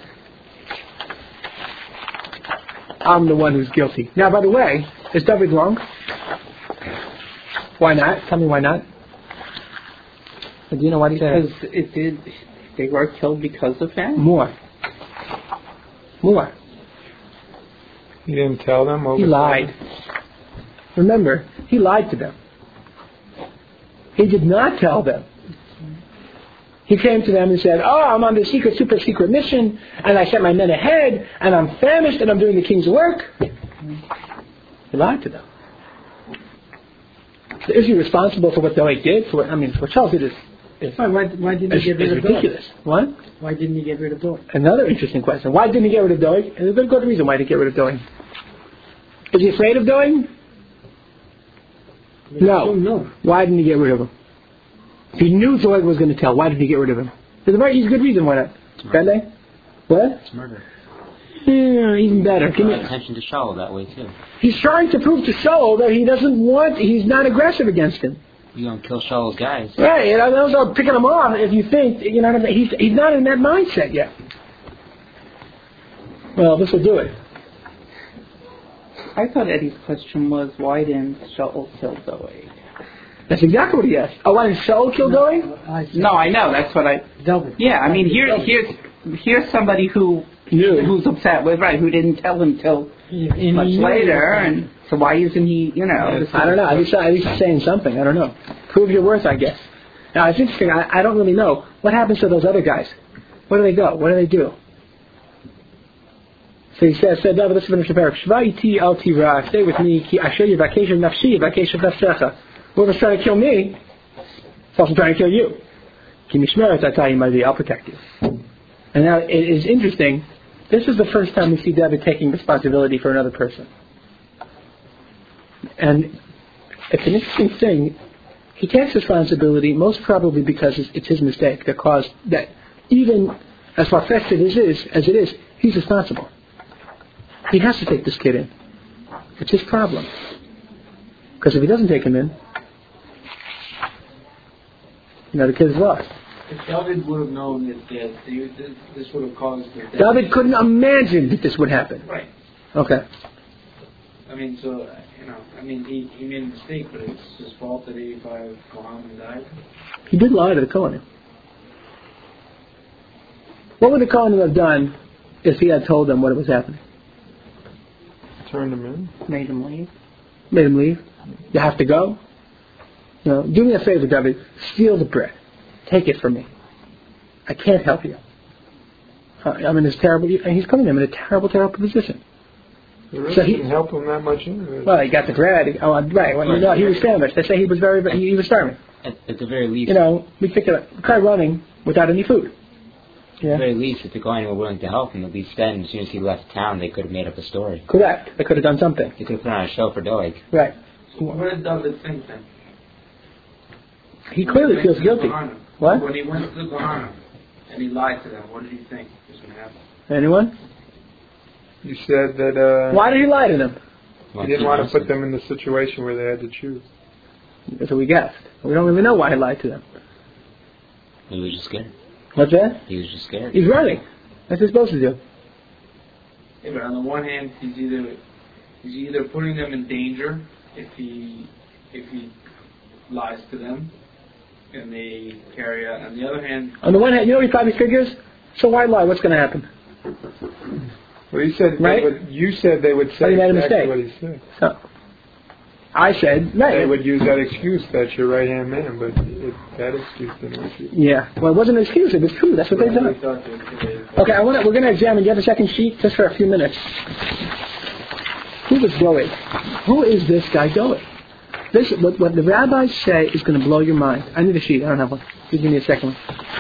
I'm the one who's guilty. Now, by the way, is David wrong? Why not? Tell me why not. Do you know why he said Because it did, they were killed because of him. more? More. He didn't tell them. What He was lied. Remember, he lied to them. He did not tell them. He came to them and said, oh, I'm on this secret, super secret mission, and I sent my men ahead, and I'm famished, and I'm doing the king's work. He lied to them. So is he responsible for what Doeg did? For what, I mean, for what Charles did is, is, Why, why, why didn't is, he get rid is of Doeg? ridiculous. What? Why didn't he get rid of Doeg? Another interesting question. Why didn't he get rid of Doeg? And there's a good reason why he didn't get rid of Doeg. Is he afraid of Doeg? No. No. Why didn't he get rid of him? He knew Doeg was going to tell. Why did he get rid of him? There's a very easy, good reason why not. Bende? What? It's murder. Yeah, even better. Give Draw me, attention to Shaul that way too. he's trying to prove to Shaul that he doesn't want, he's not aggressive against him. You don't kill Shaul's guys. Right, and those are picking him off if you think, you know what I mean? He's, he's not in that mindset yet. Well, this will do it. I thought Eddie's question was, why didn't Shaul kill Doeg? That's exactly what he asked. Oh, why didn't Shaul kill Doeg? No, I know. That's what I. David. Yeah, I mean, here, here's here's somebody who Knew. who's upset with right, who didn't tell him till In much the- later, and so why isn't he? You know, this I don't know. At least, at least he's saying something. I don't know. Prove your worth, I guess. Now, it's interesting. I, I don't really know. What happens to those other guys? Where do they go? What do they do? So he says, said, David, let's finish the paragraph. Shva iti al tira, stay with me, ki asher yivakeshev nafshi, yivakeshev nafsecha. Whoever's trying to kill me, is also trying to kill you. Ki mishmeret atayim adi, I'll protect you. And now, it is interesting. This is the first time we see David taking responsibility for another person. And it's an interesting thing. He takes responsibility most probably because it's, it's his mistake that caused that. Even as far-fetched as it is, as it is, he's responsible. He has to take this kid in. It's his problem. Because if he doesn't take him in, you know, the kid is lost. If David would have known that, that they- this, this would have caused the death. David couldn't imagine that this would happen. Right. Okay. I mean, so, you know, I mean, he, he made a mistake, but it's his fault that eighty-five Kohanim died. He did lie to the Kohanim. What would the Kohanim have done if he had told them what was happening? Turned him in. made him leave. Made him leave? You have to go? You know, do me a favor, David. Steal the bread. Take it from me. I can't help you. I'm in this terrible... And he's coming to him in a terrible, terrible position. They really So he- didn't help him that much anyway. Well, he got the bread. He, oh, right. Well, you know, he was famished. They say he was very... He, he was starving. At, at the very least, You know, we picked it up. Try running without any food. at the Yeah. very least, if the Kohanim were willing to help him, at least then, as soon as he left town, they could have made up a story. Correct. They could have done something. They could have put on a show for Doeg. Right. So what did David think then? He clearly When he feels went to the guilty. Kohanim. What? When he went to the Kohanim and he lied to them, what did he think was going to happen? Anyone? You said that uh, Why did he lie to them? he didn't want to put them in the situation where they had to choose. That's what we guessed. We don't really know why he lied to them. He was just scared. What's that? He was just scared. He's running. That's what he's supposed to do. Yeah, but on the one hand, he's either he's either putting them in danger if he if he lies to them and they carry out. On the other hand, On the one hand, you know what he probably figures? So why lie? What's going to happen? Well, you said Right? they would, you said they would Oh, say you made a exactly mistake. what he said. So, I said, right. They would use that excuse that your right hand man, but it, that excuse didn't work. either. Yeah. Well, it wasn't an excuse. It was true. That's what they've they done. thought that they, Okay, I want to, we're going to examine. You have a second sheet just for a few minutes. Who was Doeg? Who is this guy Doeg? This, what, what the rabbis say is going to blow your mind. I need a sheet. I don't have one. You give me a second one.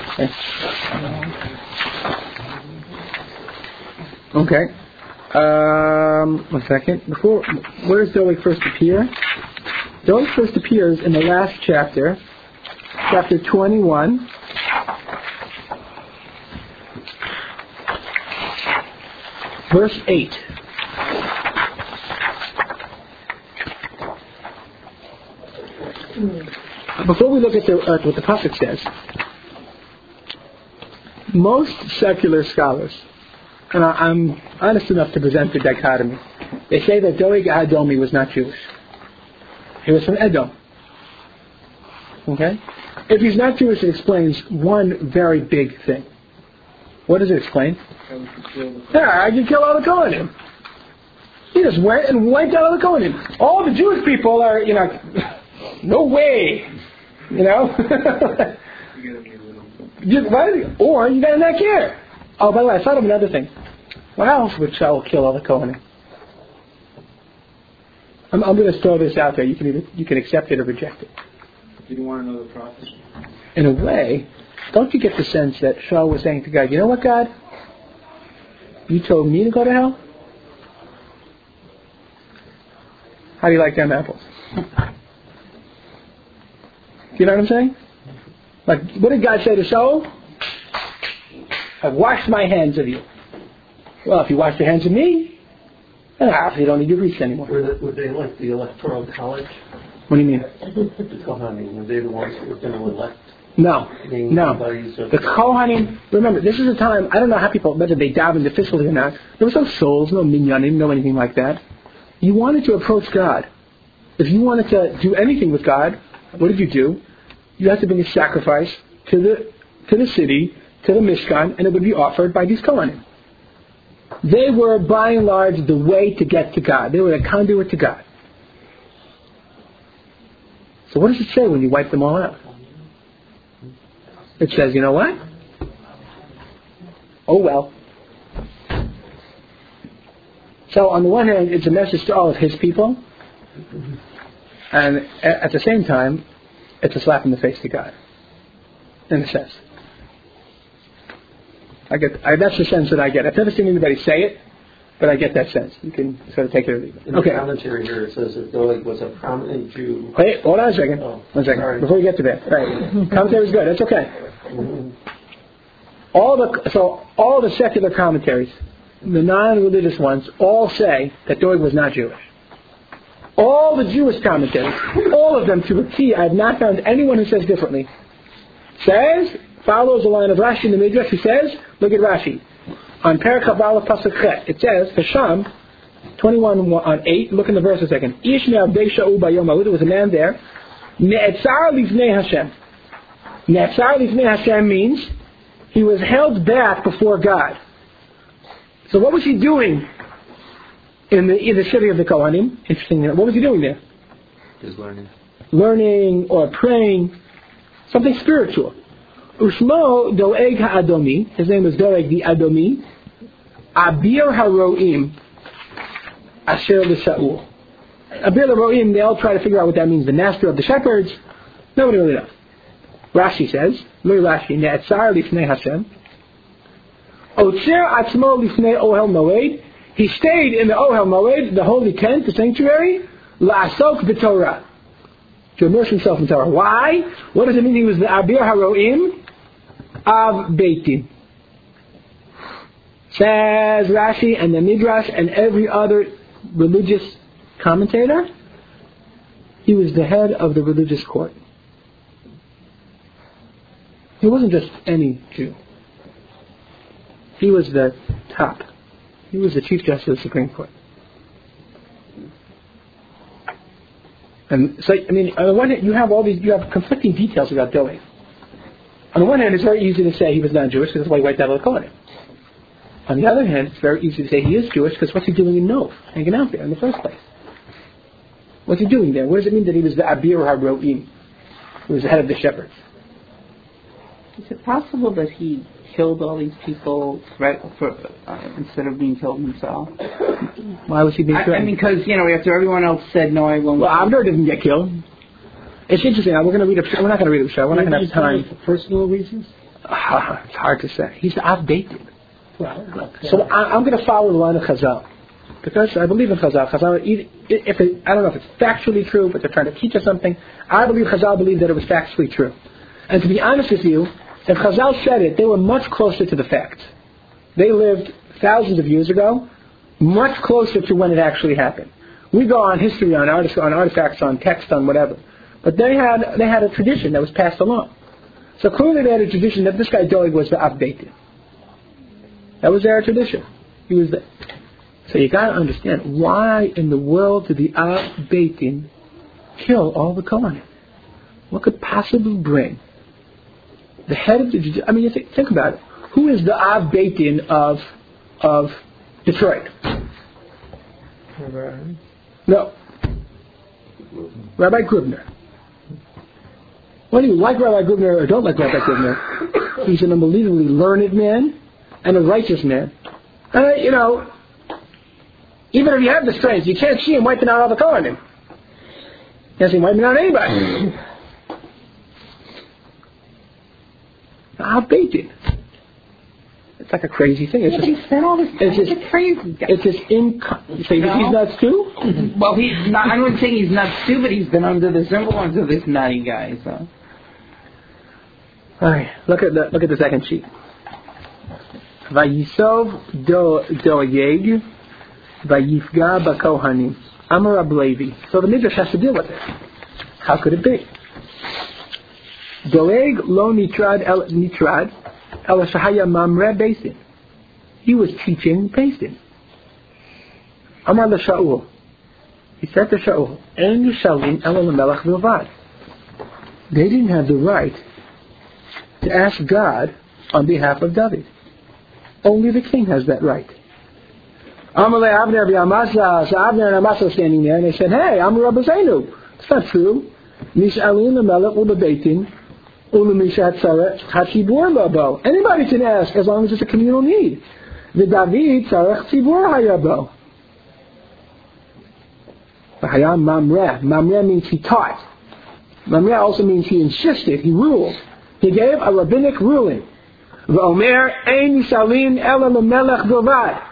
Okay. Okay. Um, one second. Before, where does Doeg first appear? Doeg first appears in the last chapter, chapter twenty-one. Verse eight. Before we look at the, uh, what the pasuk says, most secular scholars, and I, I'm honest enough to present the dichotomy, they say that Doeg Adomi was not Jewish. He was from Edom. Okay? If he's not Jewish, it explains one very big thing. What does it explain? Yeah, I can kill all the Kohanim. He just went and wiped out all the Kohanim. All the Jewish people are, you know, no way. You know? you, why, or you gotta not care. Oh, by the way, I thought of another thing. Why else would Shaul kill all the Kohanim? I'm, I'm going to throw this out there. You can either, you can accept it or reject it. Did you want to know the prophecy? In a way, don't you get the sense that Shaul was saying to God, you know what, God? You told me to go to hell? How do you like them apples? You know what I'm saying? Like, what did God say to Shaul? I've washed my hands of you. Well, if you wash your hands of me, then obviously you don't need your priest anymore. Were they, were they like the Electoral College? What do you mean? The Kohanim, were they the ones that were going to elect? No, no. Of The Kohanim, remember, this is a time, I don't know how people, whether they davened officially or not, there was no souls, no minyanim, no anything like that. You wanted to approach God. If you wanted to do anything with God, what did you do? You had to bring a sacrifice to the to the city, to the Mishkan, and it would be offered by these Kohanim. They were, by and large, the way to get to God. They were a conduit to God. So what does it say when you wipe them all out? It says, you know what? Oh well. So on the one hand, it's a message to all of his people, and at the same time, it's a slap in the face to God, in a sense. I get I, that's the sense that I get. I've never seen anybody say it, but I get that sense. You can sort of take it or leave it. In Okay. the commentary here it says that Doeg was a prominent Jew. Wait, hold on a second. Oh, One second. sorry. Before we get to that. Right. Commentary is good. That's okay. Mm-hmm. All the so all the secular commentaries, the non-religious ones, all say that Doeg was not Jewish. All the Jewish commentaries, all of them to a T, I have not found anyone who says differently. Says, follows the line of Rashi in the Midrash, who says, look at Rashi. On Perek Chav Pasuk Chet, it says, Hasham, twenty-one on eight, look in the verse a second. Ish me'avdei sha'u bayom ha'ud, there was a man there. Ne'etzar lifnei Hashem. Ne'etzar lifnei Hashem means he was held back before God. So what was he doing in the in the city of the Kohanim? Interesting. What was he doing there? Just learning. Learning or praying. Something spiritual. Ushmo Doeg ha'adomi. His name was Doeg the Adomi. Abir haroim asher l'Shaul. Abir haroim, they all try to figure out what that means. The master of the shepherds. Nobody really knows. Rashi says, look at Rashi, Ne'etzar lifnei Hashem. Otzer atzmo lifnei ohel moed. He stayed in the ohel moed, the holy tent, the sanctuary, la'asok b'Torah, to immerse himself in Torah. Why? What does it mean he was the Abir Haroim? Av Beitin. Says Rashi and the Midrash and every other religious commentator, he was the head of the religious court. He wasn't just any Jew. He was the top. He was the Chief Justice of the Supreme Court. And so, I mean, on the one hand, you have all these, you have conflicting details about Doeg. On the one hand, it's very easy to say he was not Jewish because that's why he wiped out all the Kohanim. On the other hand, it's very easy to say he is Jewish because what's he doing in Nov, hanging out there in the first place? What's he doing there? What does it mean that he was the Abir HaRo'im? He was the head of the shepherds. Is it possible that he killed all these people threat for, uh, instead of being killed himself? Why was he being I, threatened? I mean, because, you know, after everyone else said, no, I won't. Well, Abner didn't get killed. It's interesting. We're going to read a. We're not going to read a show. We're not going to have time. For personal reasons? Uh, it's hard to say. He's outdated. Well, look, So I, I'm going to follow the line of Chazal. Because I believe in Chazal. Chazal, if it, I don't know if it's factually true, but they're trying to teach us something. I believe Chazal believed that it was factually true. And to be honest with you, if Chazal said it, they were much closer to the facts. They lived thousands of years ago, much closer to when it actually happened. We go on history, on, artifacts, on artifacts, on text, on whatever. But they had they had a tradition that was passed along. So clearly they had a tradition that this guy Doeg was the Av Beitin. That was their tradition. He was the. So you got to understand, why in the world did the Av Beitin kill all the Kohanim? What could possibly bring the head of the... I mean, you think, think about it. Who is the Av Beitin of of Detroit? Rabbi. No. Rabbi Grubner. Whether you like Rabbi Grubner or don't like Rabbi Grubner, he's an unbelievably learned man and a righteous man. And, uh, you know, even if you have the strength, you can't see him wiping out all the Kohanim. You can't see him wiping out anybody. How big it? It's like a crazy thing. It's Yeah, just, but he spent all this time. it's just It's crazy. It's just inco- You say that he's nuts too? Well, he's not. I wouldn't say he's nuts too, but he's been under the influence of this nutty guy. So. All right, look at the look at the second sheet. Vayisov do doeg vayifga bakohanim. Amar Rab Levi. So the Midrash has to deal with it. How could it be? Doeg lo nitrad el nitrad el shahaya mamre basin. He was teaching Basin. Amar la Shaul. He said to Shaul, "En yishalim el lemelech bilvad." They didn't have the right to ask God on behalf of David. Only the king has that right. Amar le Avner v'Amasa. So Avner and Amasa were standing there, and they said, "Hey, Amar Rabbi Zainu. It's not true. Nishalim lemelech u'bebeitin u'lemishat tzarech hatzibur labo." Anybody can ask as long as it's a communal need. The David tzarech tzibur hayabo. Hayam mamreh. Mamreh means he taught. Mamreh also means he insisted. He ruled. He gave a rabbinic ruling. V'omer ein yishalin ela lemelech bilvad.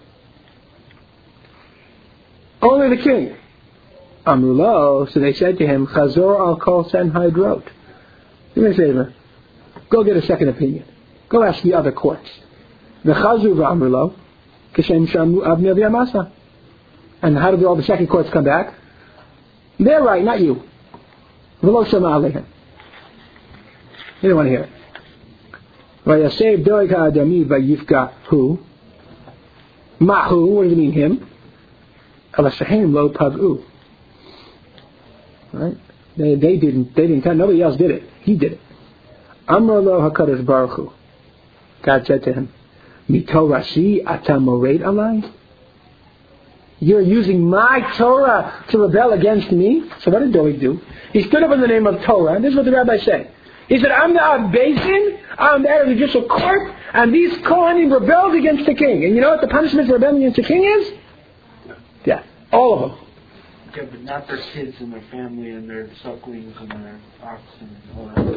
Only the king. Amrulo. So they said to him, Chazor al kol Sanhedrot. Do me a favor. Go get a second opinion. Go ask the other courts. V'chazu v'amrulo. Kishem shamu Avner v'Amasa. And how did all the second courts come back? They're right, not you. V'lo shama aleichem. You don't want to hear it. V'yasev doeg ha'adami v'yifga hu. Mahu. What does it mean, him? Alashahem lo pag'u. Right? They, they didn't. They didn't tell. Nobody else did it. He did it. Amar lo hakadosh baruch hu. God said to him, "Mito rashi ata mored alai." You're using my Torah to rebel against me. So what did Doeg do? He stood up in the name of Torah, and this is what the rabbi said. He said, "I'm the Abbasin, I'm the head of the judicial court, and these Kohanim rebelled against the king. And you know what the punishment for rebelling against the king is? Death. All of them." Okay, but not their kids and their family and their sucklings and their oxen and all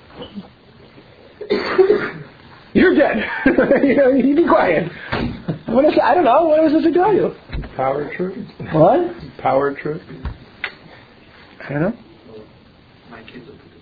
that. You're dead. you know, you be quiet. What is, I don't know. What was this to tell you? Power trip. What? Power trip. I don't know. My kids will put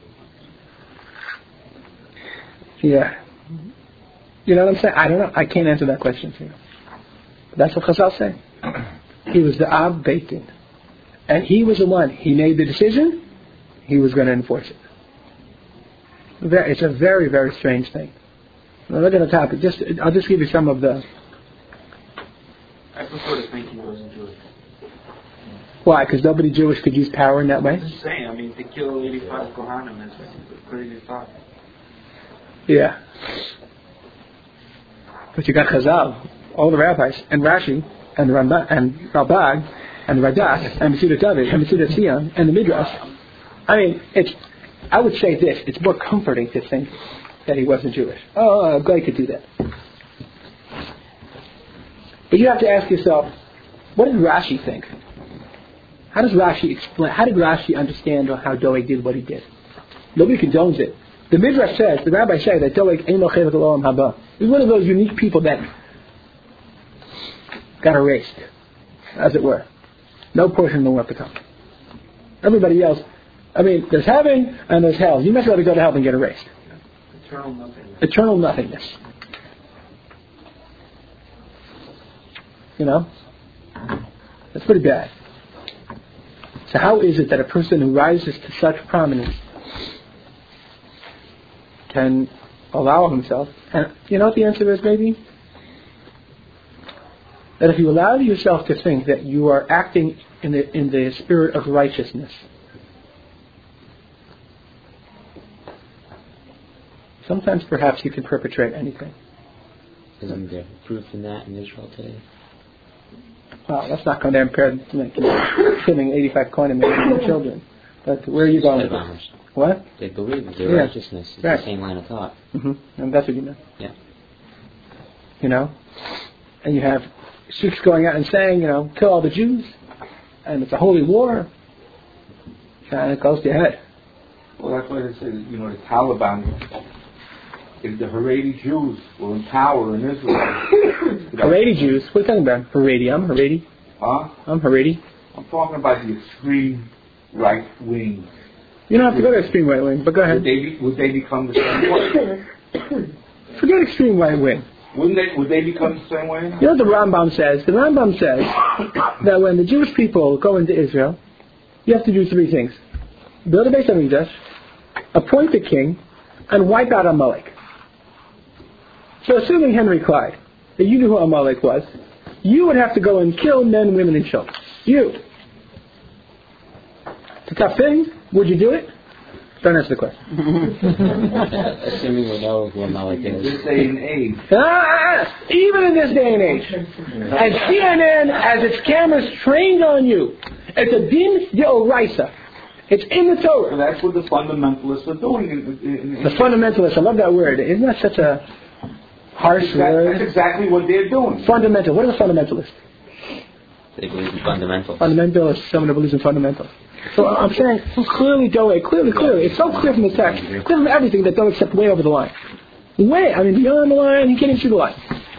it Yeah. You know what I'm saying? I don't know. I can't answer that question for you. But that's what Chazal say. He was the Ab Beitin. And he was the one. He made the decision. He was going to enforce it. It's a very, very strange thing. Now look at the topic. Just, I'll just give you some of the... I prefer to think he wasn't Jewish. Why? Because nobody Jewish could use power in that way? I'm just saying, I mean, to kill eighty-five Kohanim is a crazy thought. Yeah. But you got Chazal, all the rabbis, and Rashi, and the Rambam, and Ralbag, and the Radak, and Mesudat David, and Mesudat Sion, and the Midrash. I mean, it's... I would say this, it's more comforting to think that he wasn't Jewish. Oh, Goy could do that. But you have to ask yourself, what did Rashi think? How does Rashi explain, how did Rashi understand how Doeg did what he did? Nobody condones it. The Midrash says, the rabbis say that Doeg ain't no chevet l'olam haba. He's one of those unique people that got erased, as it were. No portion of the world to come. Everybody else, I mean, there's heaven and there's hell. You must rather go to hell than get erased. Eternal nothingness. Eternal nothingness. You know? That's pretty bad. So how is it that a person who rises to such prominence can allow himself, and you know what the answer is maybe? That if you allow yourself to think that you are acting in the in the spirit of righteousness, sometimes perhaps you can perpetrate anything. Isn't there proof in that in Israel today? Well, let's not come there and compare killing eighty-five coin and making children. But where are you going with this? What? They believe that their yeah. righteousness is right. the same line of thought. Mm-hmm. And that's what you meant. Yeah. You know? And you have sheiks going out and saying, you know, kill all the Jews. And it's a holy war. And it goes to your head. Well, that's why they say, you know, the Taliban, if the Haredi Jews were in power in Israel. Haredi Jews? What are you talking about? Haredi. I'm Haredi. Huh? I'm Haredi. I'm talking about the extreme right wing. You don't have to go to extreme right wing, but go ahead. Would they, be, would they become the same way? Forget extreme right wing. Wouldn't they? Would they become the same way? You know what the Rambam says? The Rambam says that when the Jewish people go into Israel, you have to do three things: build a Beis Hamikdash, appoint a king, and wipe out Amalek. So, assuming Henry Clyde, that you knew who Amalek was, you would have to go and kill men, women, and children. You. It's a tough thing. Would you do it? Don't answer the question. Assuming we know who Amalek In is. this day and age. Ah, even in this day and age, as C N N has its cameras trained on you, it's a din deoraisa. It's in the Torah. So that's what the fundamentalists are doing. In, in, in The fundamentalists, I love that word. Isn't that such a harsh that's, exactly, word? that's exactly what they're doing. Fundamental. What is a fundamentalist? They believe in fundamentals. Fundamentalist, someone who believes in fundamentals. So I'm saying clearly, Doeg, clearly, clearly. It's so clear from the text, clear from everything that Doeg stepped way over the line. Way, I mean, beyond the line, he can't even see the line.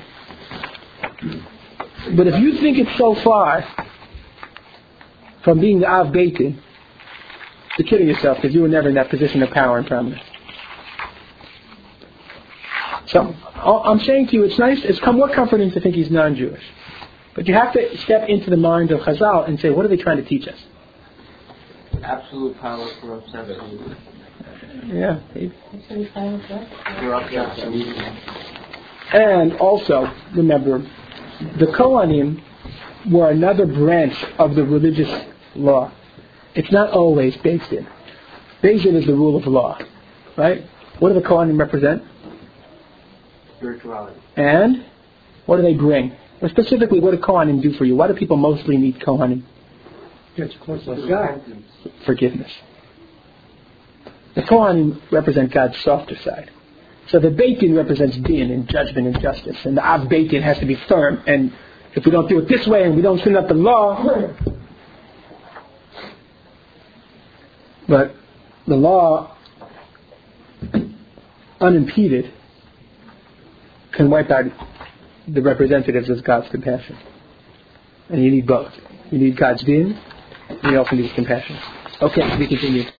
But if you think it's so far from being the Av Beitin, you're kidding yourself because you were never in that position of power and prominence. So I'm saying to you, it's nice, it's more comforting to think he's non-Jewish. But you have to step into the mind of Chazal and say, what are they trying to teach us? Absolute power corrupts absolutely. Yeah, maybe. Corrupts absolutely. And also, remember, the Kohanim were another branch of the religious law. It's not always Beis Din. Beis Din is the rule of law, right? What do the Kohanim represent? Spirituality. And what do they bring? Or specifically, what do Kohanim do for you? Why do people mostly need Kohanim? It's close to God. Forgiveness. The Kohanim represent God's softer side. So the Beit Din represents din and judgment and justice. And the Av Beit Din has to be firm. And if we don't do it this way and we don't send up the law... But the law, unimpeded, can wipe out the representatives of God's compassion. And you need both. You need God's din, and you also need His compassion. Okay, we continue.